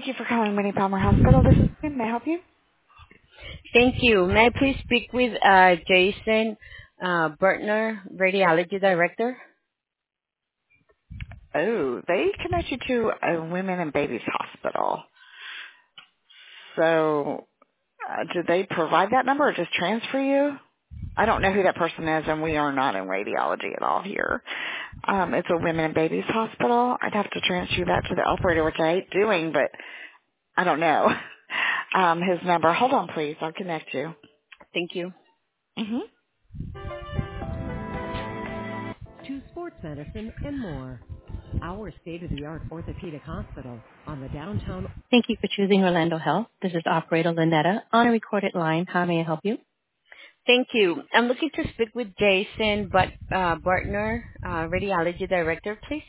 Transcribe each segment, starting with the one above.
you for calling Winnie Palmer Hospital. This is Kim. May I help you? Thank you. May I please speak with Jason Bertner, Radiology Director? Oh, they connect you to a women and babies hospital. So, did they provide that number or just transfer you? I don't know who that person is, and we are not in radiology at all here. It's a women and babies hospital. I'd have to transfer that to the operator, which I hate doing, but I don't know. His number. Hold on, please. I'll connect you. Thank you. Mm-hmm. To sports medicine and more. Our state-of-the-art orthopedic hospital on the downtown. Thank you for choosing Orlando Health. This is operator Lynetta on a recorded line. How may I help you? Thank you. I'm looking to speak with Jason Bertner, Radiology Director, please.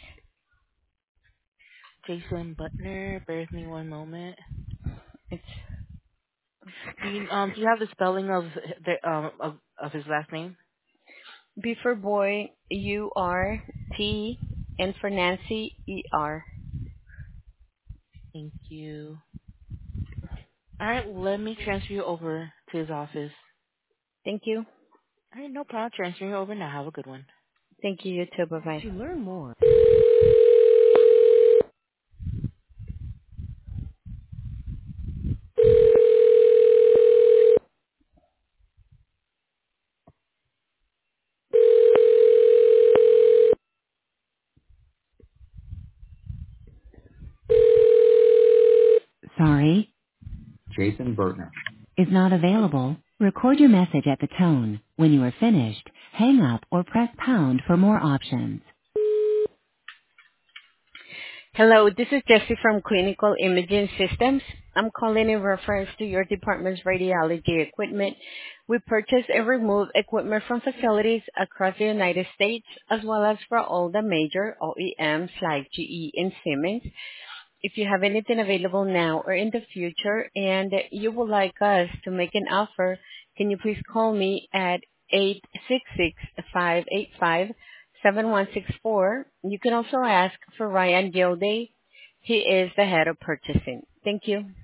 Jason Butner. Bear with me one moment. It's Do you have the spelling of his last name? B for boy, U-R-T, and for Nancy, E-R. Thank you. All right, let me transfer you over to his office. Thank you. All right, no problem. Transferring you over now. Have a good one. Thank you, you too. Bye-bye. To learn more. Sorry. Jason Bertner is not available. Record your message at the tone. When you are finished, hang up or press pound for more options. Hello, this is Jessie from Clinical Imaging Systems. I'm calling in reference to your department's radiology equipment. We purchase and remove equipment from facilities across the United States, as well as for all the major OEMs like GE and Siemens. If you have anything available now or in the future and you would like us to make an offer, can you please call me at 866-585-7164. You can also ask for Ryan Gilday. He is the head of purchasing. Thank you.